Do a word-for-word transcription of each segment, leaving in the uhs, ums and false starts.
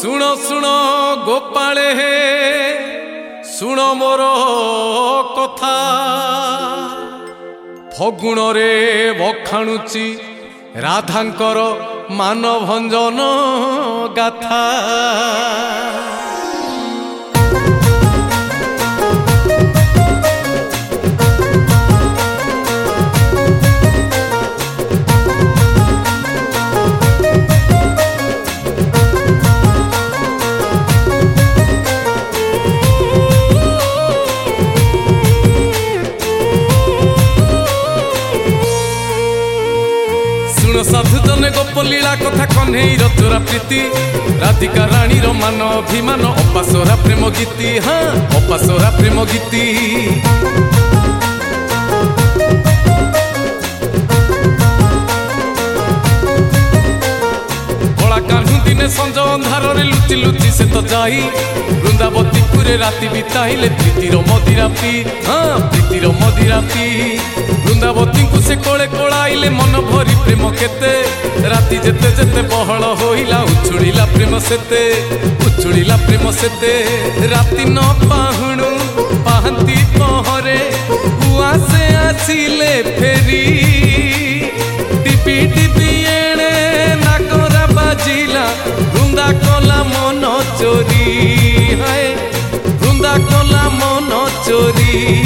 सुण सुण गोपाले हे सुण मोर कथा फगुण रे बखाणुची राधांकर मानभंजन गाथा। साधु जने गोपलीला कथा कन्हई चोरा प्रीति राधिका रानी रो मान अभिमान अपासोरा प्रेम गीति। हाँ अपासोरा प्रेम गीति। कला कान्हू दिने संज अंधार लुचि लुचि से तो जाई वृंदावतीपुरे राति बिताइले प्रीतिर मदिरा पी। हाँ प्रीतिर मदिरा पी वृंदावती को से कोले कोड़ाइले मन भरी प्रेम केते राति जेते जेते बहल होइला उछुड़िला प्रेम सेते उछुड़िला प्रेम सेते। राति न पाहुणु पाहंती पहरे हुआ से आसिले फेरी टिपी टिपी एणे नागरा बाजिला वृंदा कला मन चोरी। हाय वृंदा कला मन चोरी।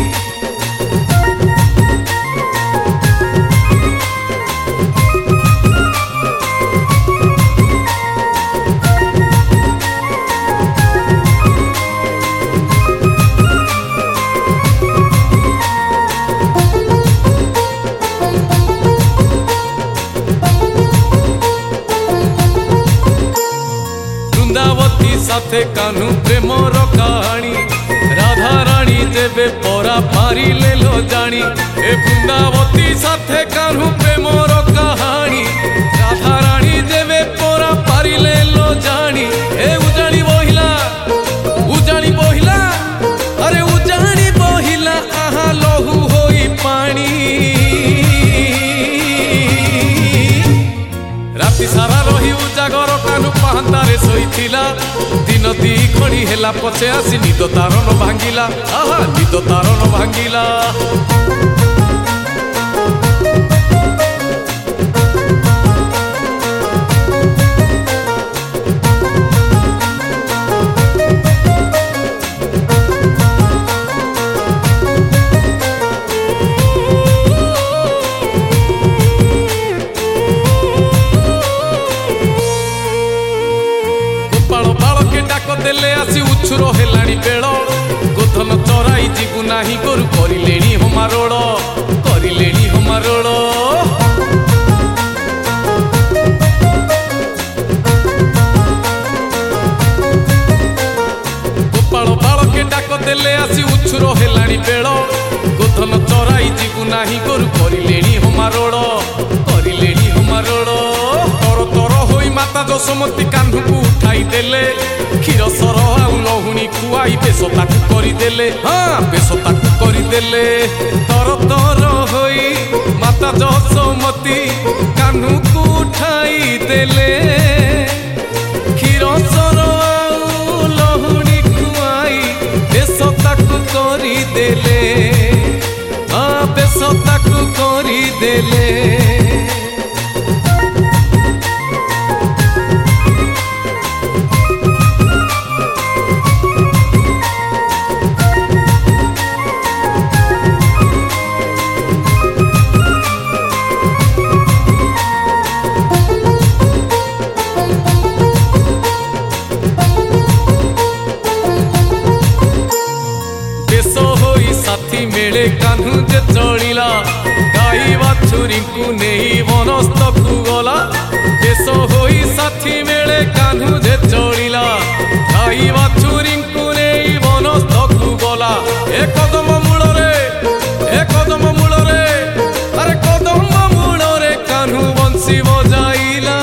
वृंदावती साथे कान्हू प्रेमर कहानी राधा रानी जेबे परा पारी ले लो जानी। ए वृंदावती साथे कान्हू प्रेमर कहानी राधा रानी जेबे परा पारी ले लो जानी। ए उजानी बहिला उजानी बहिला अरे उजानी बहिला आहा लहू होई पानी। राति सारा रही उजागर कान्हू पाहंतारे सोईथिला दिन दी खड़ी हेला पछे आसी निद तार न भांगिला। आहा निद तार न भांगिला। देले आसी उछुर हेलाणी बेल गोधन चराई जीवु नाही गोरु करिलेणी हमारोड़ करिलेणी हमारोड़। गोपाल बाल के डाक देले आसी उछुर हेलाणी बेल गोधन चराई जीवु नाही गोरु करिलेणी हमारोड़ करिलेणी हमारोड़। तर तर होई माता जशोमती कान्हू को उठाई देले क्षीर सर आउ लहुणी खुआई बेश ताकू करदेले। हाँ बेश ताकू करदेले। तर तर होई माता जशोमती कान्हू को उठाई देले क्षीर सर आउ लहुणी खुआई बेश ताकू करदेले। हाँ बेश ताकू करदेले। साथी मेले कान्हू जे चलिला गाई बाछुरी को नहीं वनस्थ को गला। देश होई साथी मेले कान्हू जे चलिला गाई बाछुरी को नहीं वनस्थ को गला। ए कदम मूल रे ए कदम मूल रे अरे कदम मूल रे कान्हू बंसी बजाइला।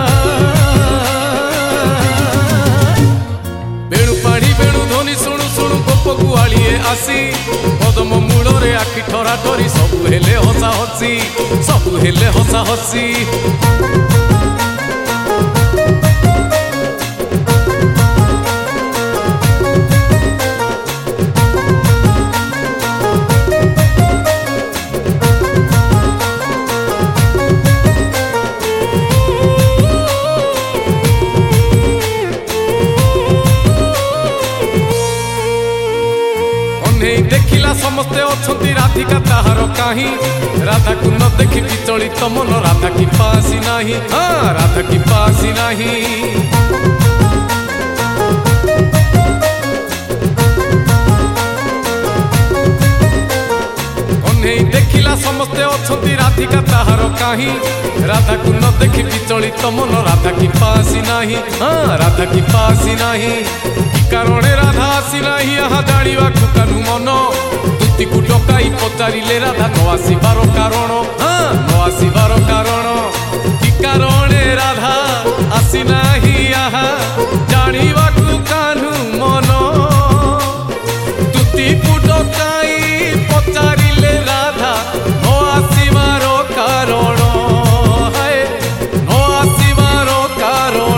बेणु पाड़ी बेणु ध्वनि शुणु शुणु गोप गुआलिए आसी कदम मूल रे आखि ठरा ठरी सबु हेले हसा हसी सबु हेले हसा हसी। समस्ते अछंती राधिका ताहार काहीं राधा को न देखि विचलित मन राधा की पासी नाही हाँ राधा की पासी नाही नहीं देखिला समस्ते अछंती राधिका ताहार काहीं राधा को न देखि विचलित मन राधा की पासी नाही हाँ राधा की पासी नाही कि कारण राधा आसी नाही यहाँ जानिबा कानु मन दुती को डकाई पचारिले राधा न आसिबार कारण हाँ न आसिबार कारण कि कारण राधा आसी नाही यहाँ जानिबा कानु मन दुती को डकाई पचारिले राधा न आसिबार कारण है न आसिबार कारण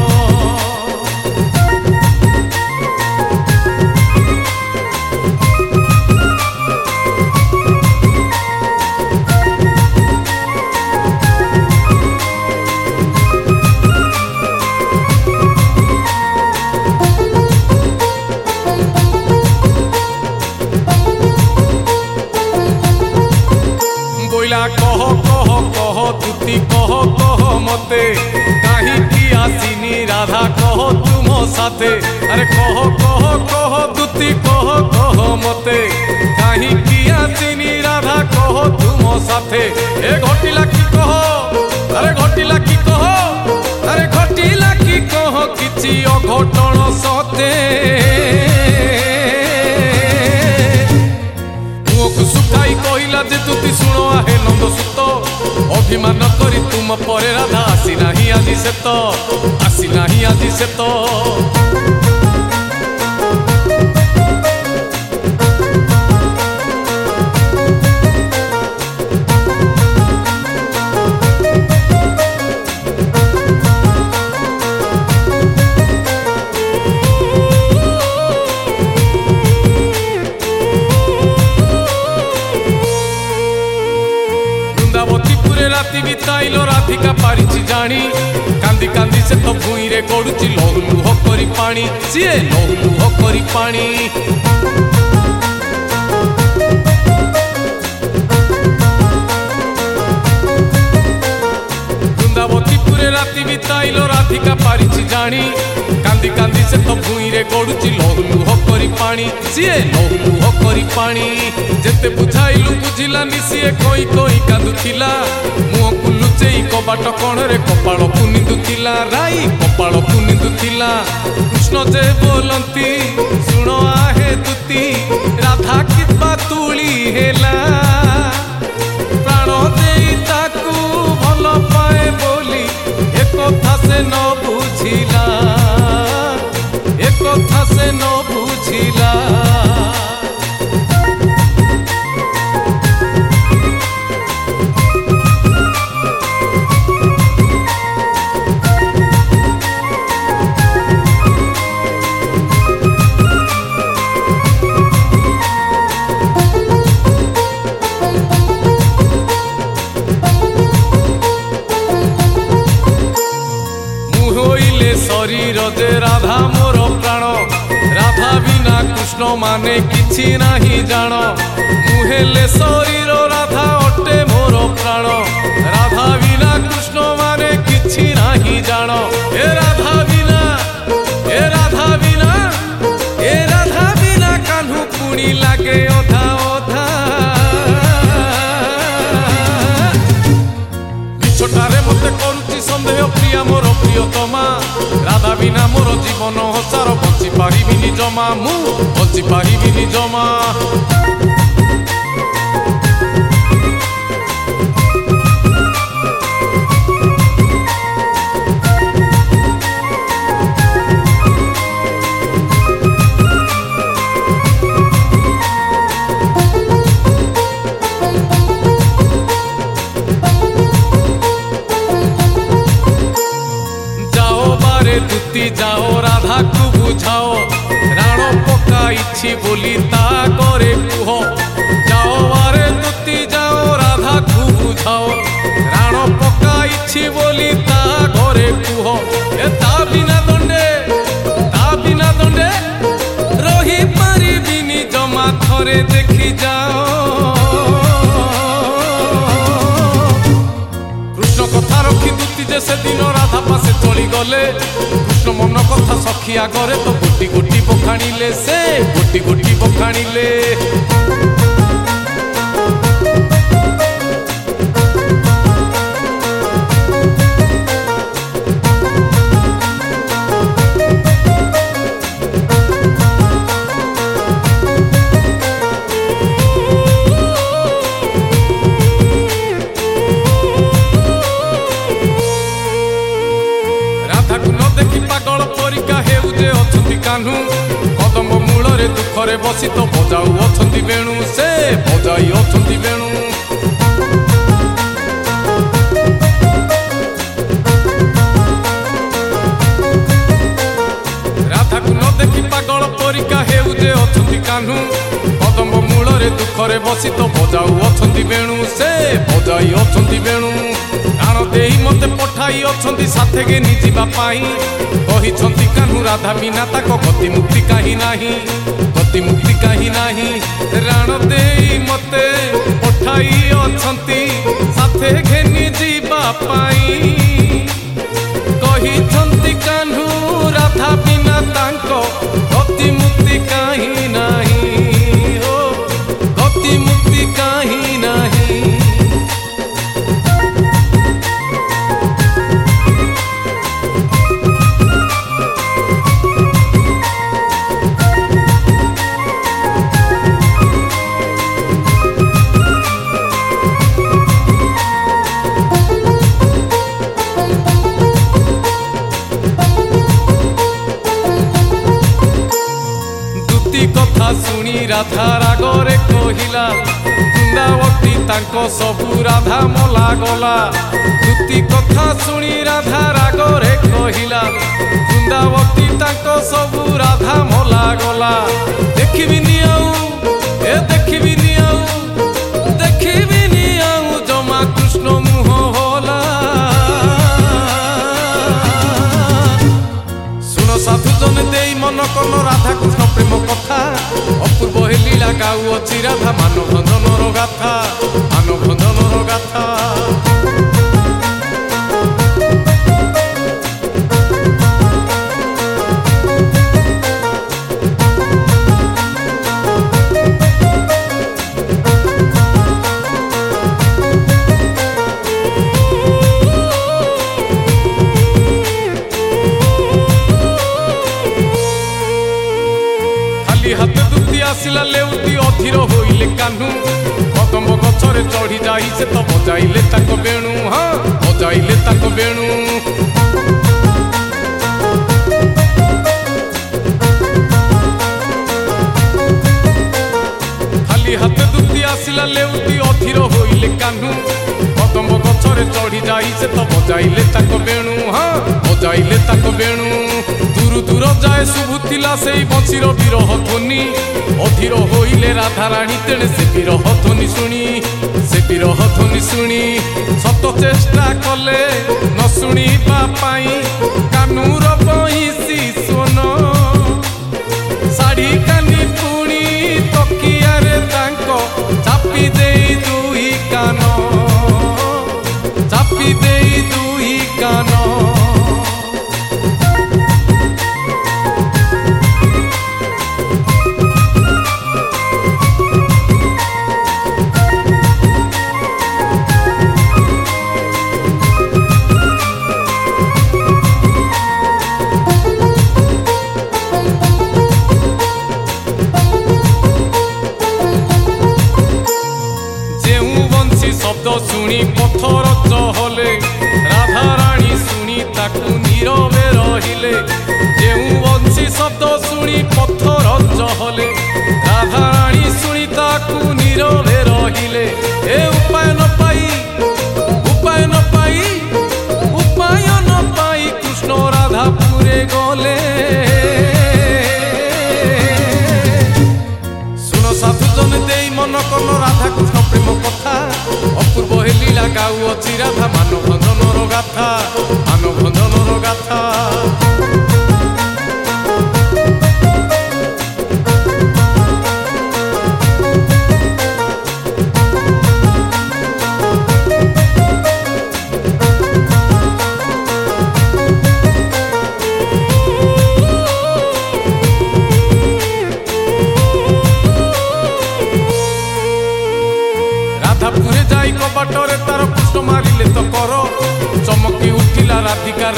कह कह कह तुति कह कह मते कहीं की आसीनी राधा कह तुम साथे अरे कह कह कह तुति कह कह मते कहीं की आसीनी राधा कह तुम साथे ए घटिला की कह अरे घटिला की कह अरे घटिला की कह किछि अघटन सते सुखाई कहला जे तुति शुण आहे नंद सुत अभिमान करी तुम परे राधा आसी नाही आदि से तो आसी नाही आदि से तो राति बिताइलो राधिका पारिछि जानी कांदी कांदी से तो भूई रे गड़ुची लहु लुह करी पानी सीए लहु लुह करी पानी वृंदावतीपुरे राति बिताइलो राधिका पारिछि जानी कांदी कांदी से तो भूई रे गड़ुची लहु लुह करी पानी सीए लहु लुह करी पानी जेते बुझाइलु बुझिलानी सीए कोई कोई कांदुथिला मुह को लुचेई कबाट कोणरे कपाळ को निंदुथिला राई कपाळ को निंदुथिला कृष्ण जे बोलंती सुनो आहे तुति राधा किबा तुली हेला प्राण देई ताकू भल पाए बोली एक कथा से न बुझिला एक कथा से न बुझिला शरीर जे राधा मोर प्राण राधा बिना कृष्ण माने किछि नाही जान मुहेले शरीर राधा अटे मोर प्राण राधा बिना कृष्ण माने किछि नाही जान ए राधा बिना ए राधा बिना ए राधा बिना कान्हू पुणी लागे ओधा ओधा छोटारे मते करूची संदेह प्रिया मोर प्रियतमा राधा बिना मोर जीवन हसार बंची पारिबिनी जमा मु बंची पारिबिनी जमा दुती जाओ राधा को बुझाओ राण पकाइछि बोली ता करे कुह जाओ बारे दुती जाओ राधा को बुझाओ राण पकाइछि बोली ता घरे कुह ए ता बिना दंडे ता बिना दंडे रही पारिबिनी जमा थरे ଥରେ ଦେଖି ଯାଅ। କୃଷ୍ଣ କଥା ରଖି ଦୁତି ଯେ ସେଦିନ ରାଧା ପାଶେ ଚଳିଗଲେ। କୃଷ୍ଣ ମନ କଥା ସଖୀ ଆଗରେ ତ ଗୋଟି ଗୋଟି ବଖାଣିଲେ, ସେ ଗୋଟି ଗୋଟି ବଖାଣିଲେ। ପାଗଳ ପରିକା ହେଉ ଯେ ଅଛନ୍ତି କାହ୍ନୁ, କଦମ୍ବ ମୂଳରେ ଦୁଃଖରେ ବସି ତ ବଜାଉ ଅଛନ୍ତି ବେଣୁ, ସେ ବଜାଇ ଅଛନ୍ତି ବେଣୁ। ରାଧାକୁ ନ ଦେଖି ପାଗଳ ପରିକା ହେଉ ଯେ ଅଛନ୍ତି କାହ୍ନୁ, କଦମ୍ବ ମୂଳରେ ଦୁଃଖରେ ବସି ତ ବଜାଉ ଅଛନ୍ତି ବେଣୁ, ସେ ବଜାଇ ଅଛନ୍ତି ବେଣୁ। ପ୍ରାଣ ଦେଇ ମତେ ପଠାଇ ଅଛନ୍ତି ସାଥେ ଘେନି ଯିବା ପାଇଁ, କହିଛନ୍ତି କାହ୍ନୁ ରାଧା ବିନା ତାଙ୍କ ଗତି ମୁକ୍ତି କାହିଁ ନାହିଁ, ଗତି ମୁକ୍ତି କାହିଁ ନାହିଁ। ରାଣ ଦେଇ ମତେ ପଠାଇ ଅଛନ୍ତି ସାଥେ ଘେନି ଯିବା ପାଇଁ, କହିଛନ୍ତି କାହ୍ନୁ ରାଧା ବିନା ତାଙ୍କ ଗତି ମୁକ୍ତି କାହିଁ ନାହିଁ, ଓ ଗତି ମୁକ୍ତି କାହିଁ ନାହିଁ। କଥା ଶୁଣି ରାଧା ରାଗରେ କହିଲା, ବୃନ୍ଦାବତୀ ତାଙ୍କ ସବୁ ରାଧା ମଲା ଗଲା। ଦୁତି କଥା ଶୁଣି ରାଧା ରାଗରେ କହିଲା, ବୃନ୍ଦାବତୀ ତାଙ୍କ ସବୁ ରାଧା ମଲା ଗଲା। ଦେଖିବିନି ଆଉ ଏ ଦେଖିବିନି ଆଉ ଦେଖିବିନି ଆଉ ଜମା କୃଷ୍ଣ ମୁହଁ होला। ଶୁଣ ସାଧୁ ଜନେ ଦେଇ ମନ କନ ରାଧା କୃଷ୍ଣ ପ୍ରେମ କଥା, ଅପୂର୍ବ ହେ ଲୀଳା ଗାଉଅଛି ରାଧା ମାନ ଭଞ୍ଜନର ଗାଥା, ମାନ ଭଞ୍ଜନର ଗାଥା। ହାତେ ଦୁତି ଆସିଲା ଲେଉଟି ଅଧୀର ହୋଇଲେ କାହ୍ନୁ, କଦମ୍ବ ଗଛରେ ଚଢି ଯାଇ ସେ ତ ବଜାଇଲେ ତାଙ୍କ ବେଣୁ, ହଁ ବଜାଇଲେ ତାଙ୍କ ବେଣୁ। ଖାଲି ହାତେ ଦୁତି ଆସିଲା ଲେଉଟି ଅଧୀର ହୋଇଲେ କାହ୍ନୁ, କଦମ୍ବ ଗଛରେ ଚଢି ଯାଇ ସେ ତ ବଜାଇଲେ ତାଙ୍କ ବେଣୁ, ହଁ ବଜାଇଲେ ତାଙ୍କ ବେଣୁ। ଦୂରୁ ଦୂର ଯାଏ ଶୁଭୁଥିଲା ସେଇ ବଂଶୀର ବିରହ ଧ୍ୱନି, ଅଧୀର ହୋଇଲେ ରାଧାରାଣୀ ତେଣେ ସେ ବିରହ ଧ୍ୱନି ଶୁଣି, ସେ ବିରହ ଧ୍ୱନି ଶୁଣି ଶତ ଚେଷ୍ଟା କଲେ ନ ଶୁଣିବା ପାଇଁ କାହ୍ନୁର ବଇଁଶୀ ସ୍ୱନ। ଶାଢ଼ୀ କାନି ପୁଣି ତକିଆରେ ତାଙ୍କ ଚାପି ଦେଇ ଦୁଇ କାନ, ଚାପି ଦେଇ ଦୁଇ କାନ। ଶବ୍ଦ ଶୁଣି ପଥର ଚହଲେ, ରାଧାରାଣୀ ଶୁଣି ତାକୁ ନୀରବେ ରହିଲେ। ଯେଉଁ ବଂଶୀ ଶବ୍ଦ ଶୁଣି ପଥର ଚହଲେ, ରାଧାରାଣୀ ଶୁଣି ତାକୁ ନୀରବେ ରହିଲେ। ଏ ଉପାୟ ନ ପାଇ ଉପାୟ ନ ପାଇ ଉପାୟ ନ ପାଇ କୃଷ୍ଣ ରାଧାପୁରେ ଗଲେ। ଶୁଣ ସାଧୁ ଜନେ ଦେଇ ମନ କନ ରାଧା କୃଷ୍ଣ ପ୍ରେମ କଥା, ଅପୂର୍ବ ହେ ଲୀଳା ଗାଉଅଛି ରାଧା ମାନ ଭଞ୍ଜନର ଗାଥା, ମାନ ଭଞ୍ଜନର ଗାଥା।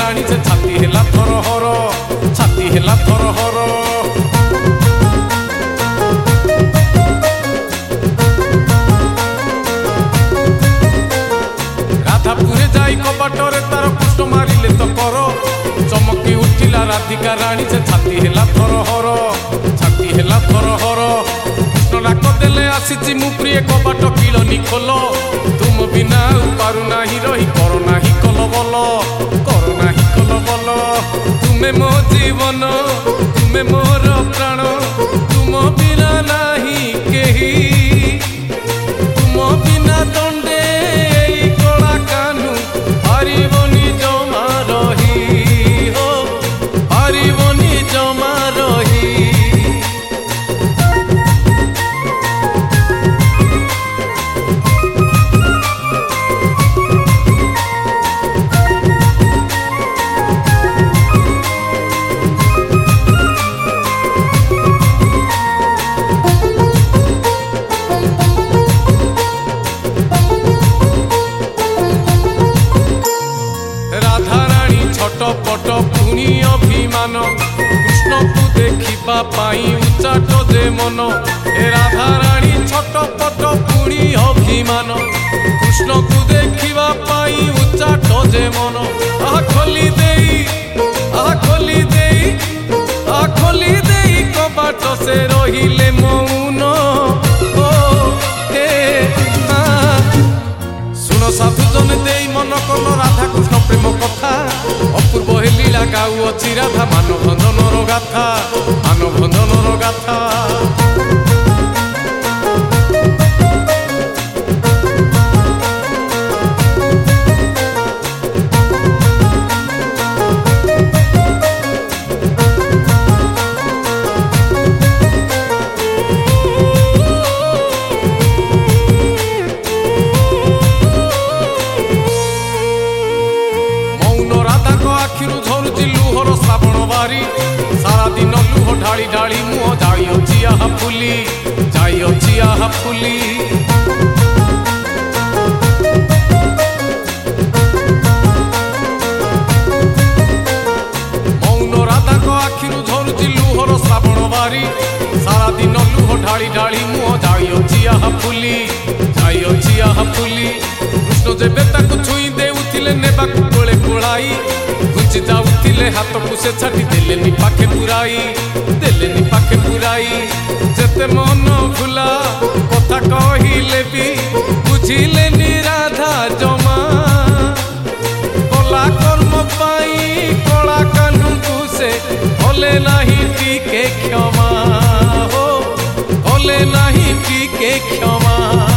ରାଣୀ ସେ ଛାତି ହେଲା ଥର ହର ଛାତି ହେଲା ଥର ହର ରାଧାପୁରେ ଯାଇ କବାଟରେ ତାର କୃଷ୍ଣ ମାରିଲେ ତ କର ଚମକି ଉଠିଲା ରାଧିକା ରାଣୀ ସେ ଛାତି ହେଲା ଥର ହର ଛାତି ହେଲା ଥର ହର କୃଷ୍ଣ ଡାକ ଦେଲେ ଆସିଛି ମୁଁ ପ୍ରିୟ କବାଟ କିଳନି ଖୋଲ ତୁମ ବିନା ଆଉ ପାରୁନାହିଁ ରହି କର ନାହିଁ କଲ ବଲ କର ନାହିଁ କଲ ବଲ ତୁମେ ମୋ ଜୀବନ ତୁମେ ମୋର ପ୍ରାଣ ତୁମ ବିନା ନାହିଁ କେହି ତୁମ ବିନା ଦଣ୍ଡେ ଏଇ କଳା କାହ୍ନୁ ପାରିବନି ଜମା ରହି ହୋ ପାରିବନି ଜମା ରହି ଛଟପଟ ପୁଣି ଅଭିମାନ କୃଷ୍ଣକୁ ଦେଖିବା ପାଇଁ ଉଚ୍ଚାଟ ଯେ ମନ ଏ ରାଧାରାଣୀ ଛଟପଟ ପୁଣି ଅଭିମାନ କୃଷ୍ଣକୁ ଦେଖିବା ପାଇଁ ଉଚ୍ଚାଟ ଯେ ମନ ଆହା ଖୋଲି ଦେଇ ଆହା ଖୋଲି ଦେଇ ଆହା ଖୋଲି ଦେଇ କବାଟ ସେ ରହିଲେ ମୌନ ଓ ହେ ଶୁଣ ସାଧୁ ଜନେ ଦେଇ ମନ କଲ ରାଧା କୃଷ୍ଣ ପ୍ରେମ କଥା ଅପୂର୍ବ ହେ ଲୀଳା ଗାଉଅଛି ରାଧା ମାନଭଞ୍ଜନର ଗାଥା ମାନଭଞ୍ଜନର ଗାଥା सारा दिन लुह ढाली ढाली मुह जाइअछि आहा फुली जाइअछि आहा फुली मौन राधा को आखिरु झरुछि लुहर श्रावण बारी सारा दिन लुह ढाली ढाली मुह जाइअछि आहा फुली जाइअछि आहा फुली कृष्ण जेबे ताकु छुई देउथिले नेबाकु कोळे कोळाई घुंची जाउथिले हाथकु से छाटी देलेनी पाखे पुराई देलेनी पाखे पुराई जेते मन भुला कथा कहिले भी बुझिलेनी राधा जमा कला कर्म पाई कला कान्हू से भले नाही टीके क्षमा हो भले नाही टीके क्षमा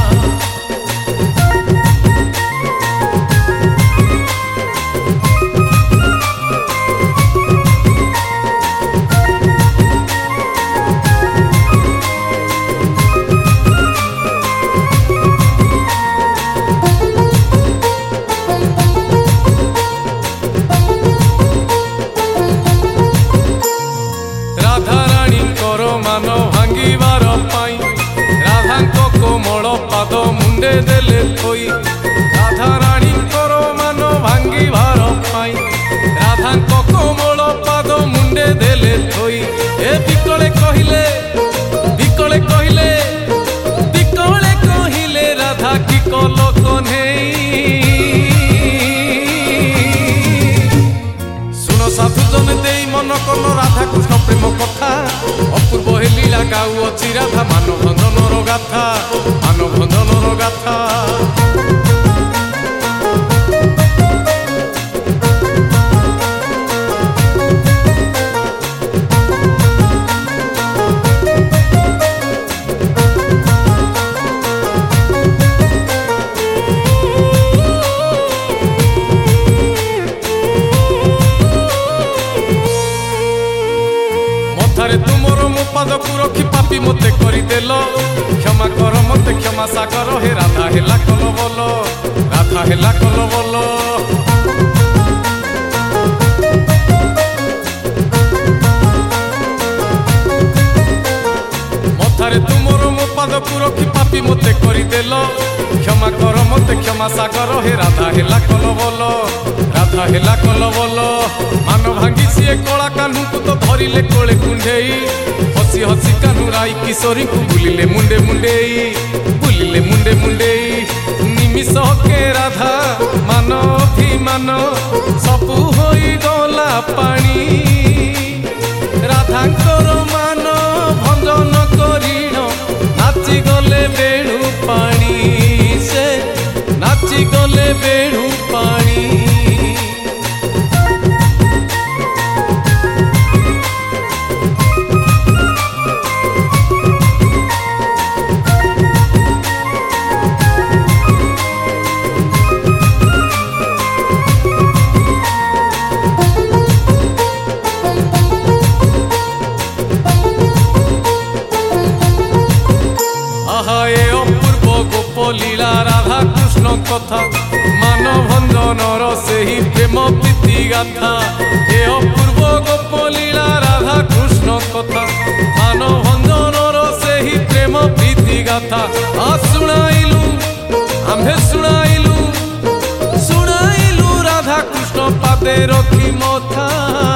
मान भांगिबार पाई राधांको कोमल पाद मुंडे देले थोई राधा रानी करो मान भांगिबार पाई राधांको कोमल पाद मुंडे देले थोई ए बिकले कहिले बिकले कहिले बिकले कहिले राधा की कल कन्हेई सुन साधु जन देई मन कल राधा कृष्ण प्रेम कथा अपूर्व हे लीला गाउअछि राधा ମାନଭଞ୍ଜନର ଗାଥା ମାନଭଞ୍ଜନର ଗାଥା तुमर मो पाद को रखी पापी मते करदेल क्षमा कर मते क्षमा सागर हे राधा हेला कल बोल राधा हेला कल बोल मथारे तुमर मो पाद को रखी पापी मते करदेल क्षमा कर मते क्षमा सागर हे राधा हेला कल बोल राधा राधा हेला कलबल मान भांगी सीए कला कान्हू को तो धरिले कोले कुंडेई हसी हसी कान्हू राई किशोरी को बुलिले मुंडे मुंडेई बुलिले मुंडे मुंडेई निमिष के राधा मान अभिमान सबू होई गला पानी राधांकर मान भंजन करिण नाची गले बेणु पानी से नाची गले बेणु पानी लीला राधा कृष्ण कथा मान भंजनर से ही प्रेम प्रीति गाथा हे अपूर्व गोप लीला राधा कृष्ण कथा मान भंजनर से ही प्रेम प्रीति गाथा आ सुनाइलु आम्भे सुनाइलु सुनाइलु राधा कृष्ण पादे रखी मथा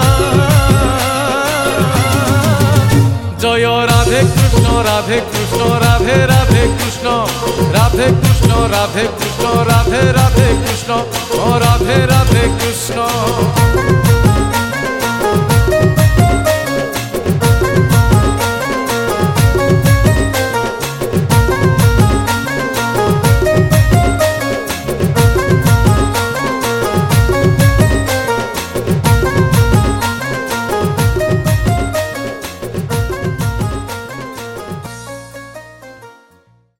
जय राधे कृष्ण राधे कृष्ण राधे राधे कृष्ण राधे कृष्ण राधे कृष्ण राधे राधे कृष्ण राधे राधे कृष्ण।